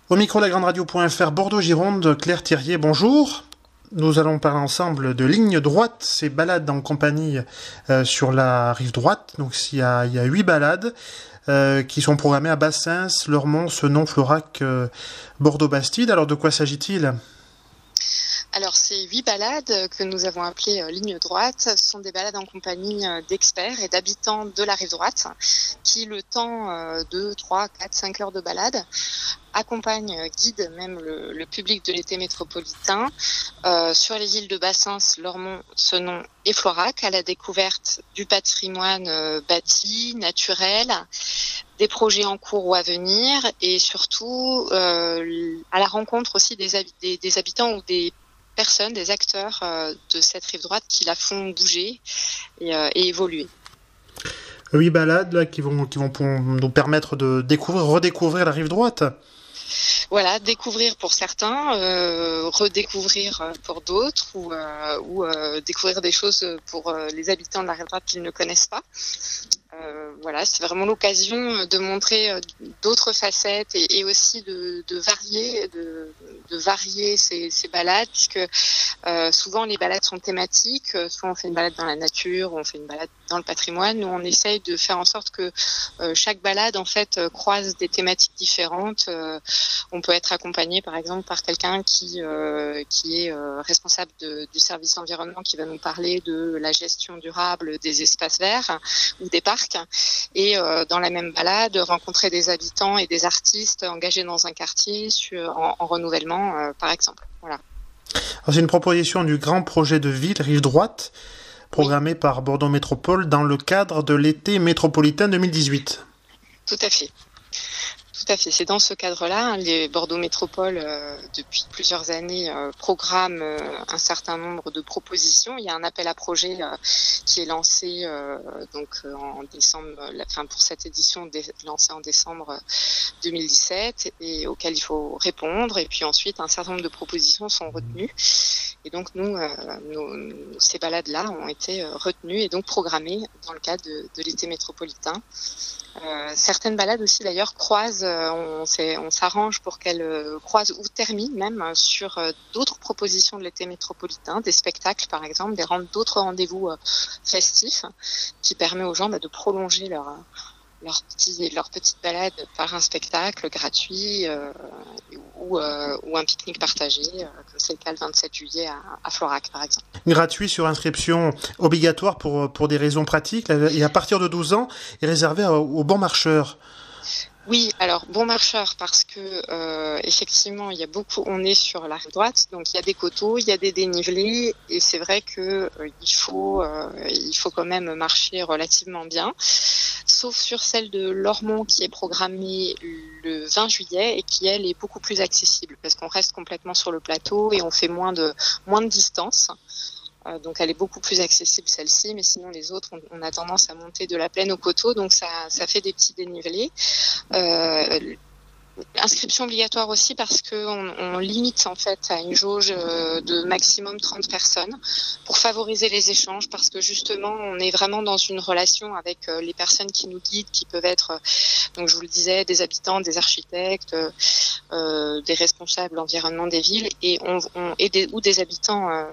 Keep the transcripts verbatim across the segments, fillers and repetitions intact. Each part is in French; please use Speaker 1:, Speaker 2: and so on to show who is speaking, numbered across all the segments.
Speaker 1: Au micro la grande radio.fr Bordeaux-Gironde, Claire Thirier, bonjour. Nous allons parler ensemble de ligne droite, ces balades en compagnie euh, sur la rive droite. Donc il y a, il y a huit balades euh, qui sont programmées à Bassins, Lormont, Senon, Florac, euh, Bordeaux-Bastide. Alors de quoi s'agit-il ?
Speaker 2: Alors, ces huit balades que nous avons appelées euh, ligne droite, ce sont des balades en compagnie euh, d'experts et d'habitants de la rive droite qui, le temps euh, de trois, quatre, cinq heures de balade, accompagnent, euh, guident même le, le public de l'été métropolitain euh, sur les îles de Bassins, Lormont, Senon et Florac à la découverte du patrimoine euh, bâti, naturel, des projets en cours ou à venir et surtout euh, à la rencontre aussi des, hab- des, des habitants ou des personnes, des acteurs euh, de cette rive droite qui la font bouger et, euh, et évoluer.
Speaker 1: Huit balades là, qui vont, qui vont pour nous permettre de découvrir, redécouvrir la rive droite.
Speaker 2: Voilà, découvrir pour certains, euh, redécouvrir pour d'autres ou, euh, ou euh, découvrir des choses pour euh, les habitants de la rive droite qu'ils ne connaissent pas. Euh, voilà, c'est vraiment l'occasion de montrer euh, d'autres facettes et, et aussi de, de varier, de, de varier ces, ces balades, puisque euh, souvent les balades sont thématiques. Soit on fait une balade dans la nature, ou on fait une balade dans le patrimoine. Nous, on essaye de faire en sorte que euh, chaque balade en fait euh, croise des thématiques différentes. Euh, on peut être accompagné, par exemple, par quelqu'un qui euh, qui est euh, responsable de, du service environnement, qui va nous parler de la gestion durable des espaces verts ou des parcs. Et euh, dans la même balade, rencontrer des habitants et des artistes engagés dans un quartier sur, en, en renouvellement, euh, par exemple. Voilà.
Speaker 1: Alors, c'est une proposition du grand projet de ville Rive Droite, programmé oui. par Bordeaux Métropole dans le cadre de l'été métropolitain deux mille dix-huit.
Speaker 2: Tout à fait. Tout à fait. C'est dans ce cadre-là, hein, les Bordeaux Métropole, euh, depuis plusieurs années, euh, programment euh, un certain nombre de propositions. Il y a un appel à projet euh, qui est lancé euh, donc euh, en décembre, la, enfin pour cette édition dé, lancée en décembre deux mille dix-sept et auquel il faut répondre. Et puis ensuite, un certain nombre de propositions sont retenues. Et donc nous, euh, nos, nos, ces balades-là ont été euh, retenues et donc programmées dans le cadre de, de l'été métropolitain. Euh, certaines balades aussi d'ailleurs croisent, euh, on, on s'arrange pour qu'elles euh, croisent ou terminent même euh, sur euh, d'autres propositions de l'été métropolitain, des spectacles par exemple, des d'autres rendez-vous euh, festifs qui permet aux gens bah, de prolonger leur leur petit leur petite balade par un spectacle gratuit euh, ou, euh, ou un pique-nique partagé, euh, comme c'est le cas le vingt-sept juillet à, à Florac par exemple.
Speaker 1: Gratuit sur inscription obligatoire pour pour des raisons pratiques et à partir de douze ans est réservé aux bons marcheurs.
Speaker 2: Oui, alors bon marcheur parce que euh, effectivement il y a beaucoup, on est sur la rive droite, donc il y a des coteaux, il y a des dénivelés et c'est vrai que euh, il faut euh, il faut quand même marcher relativement bien, sauf sur celle de Lormont qui est programmée le vingt juillet et qui elle est beaucoup plus accessible parce qu'on reste complètement sur le plateau et on fait moins de moins de distance. Donc elle est beaucoup plus accessible celle-ci, mais sinon les autres on, on a tendance à monter de la plaine au coteau, donc ça, ça fait des petits dénivelés. Euh, inscription obligatoire aussi parce que on, on limite en fait à une jauge de maximum trente personnes pour favoriser les échanges, parce que justement on est vraiment dans une relation avec les personnes qui nous guident, qui peuvent être, donc je vous le disais, des habitants, des architectes, euh, des responsables environnement des villes et on, on et des, ou des habitants euh,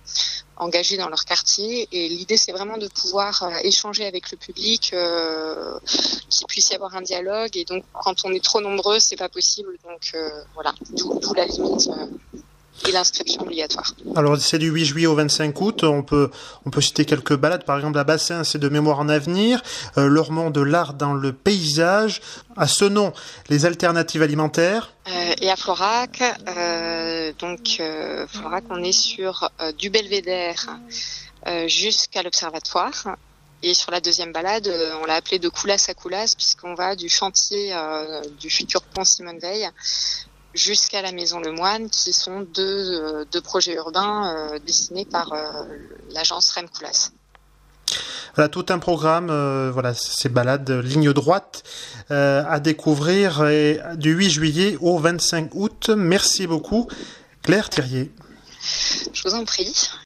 Speaker 2: engagés dans leur quartier, et l'idée c'est vraiment de pouvoir euh, échanger avec le public, euh, qu'il puisse y avoir un dialogue, et donc quand on est trop nombreux c'est pas possible, donc euh, voilà, d'où, d'où la limite euh, et l'inscription obligatoire.
Speaker 1: Alors c'est du huit juillet au vingt-cinq août, on peut on peut citer quelques balades, par exemple à Bassins c'est de mémoire en avenir, euh, Lormont de l'art dans le paysage, à Senon les alternatives alimentaires.
Speaker 2: Euh, et à Florac, euh, donc euh, Florac, on est sur euh, du belvédère euh, jusqu'à l'observatoire. Et sur la deuxième balade, euh, on l'a appelée de Coulas à Coulas, puisqu'on va du chantier euh, du futur pont Simone Veil jusqu'à la Maison Le Moine, qui sont deux, euh, deux projets urbains euh, dessinés par euh, l'agence R E M Coulas.
Speaker 1: Voilà, tout un programme, euh, voilà, ces balades ligne droite euh, à découvrir et, du huit juillet au vingt-cinq août. Merci beaucoup, Claire Thirier.
Speaker 2: Je vous en prie.